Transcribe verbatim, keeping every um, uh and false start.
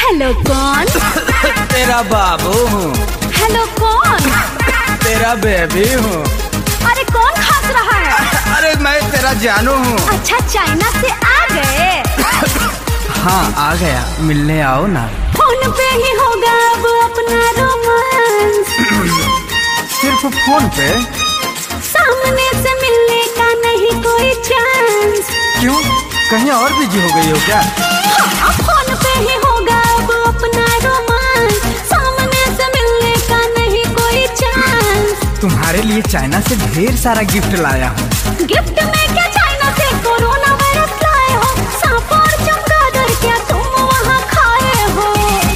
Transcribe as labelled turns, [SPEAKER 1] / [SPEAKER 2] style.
[SPEAKER 1] Hello कौन?
[SPEAKER 2] तेरा बाबू हूँ।
[SPEAKER 1] हेलो कौन?
[SPEAKER 2] तेरा बेबी हूँ।
[SPEAKER 1] अरे कौन हंस रहा है?
[SPEAKER 2] अरे मैं तेरा जानू हूँ।
[SPEAKER 1] अच्छा चाइना से आ गए?
[SPEAKER 2] हाँ आ गया, मिलने आओ ना।
[SPEAKER 1] फोन पे ही होगा अब अपना रोमांस।
[SPEAKER 2] सिर्फ फोन पे?
[SPEAKER 1] सामने से मिलने का नहीं कोई चांस।
[SPEAKER 2] क्यों, कहीं और बिजी हो गई हो क्या?
[SPEAKER 1] हाँ, फोन पे ही होगा अब अपना रोमांस। सामने से मिलने का नहीं कोई चांस।
[SPEAKER 2] तुम्हारे लिए चाइना से ढेर सारा गिफ्ट लाया हूँ।
[SPEAKER 1] गिफ्ट में क्या, चाइना से कोरोना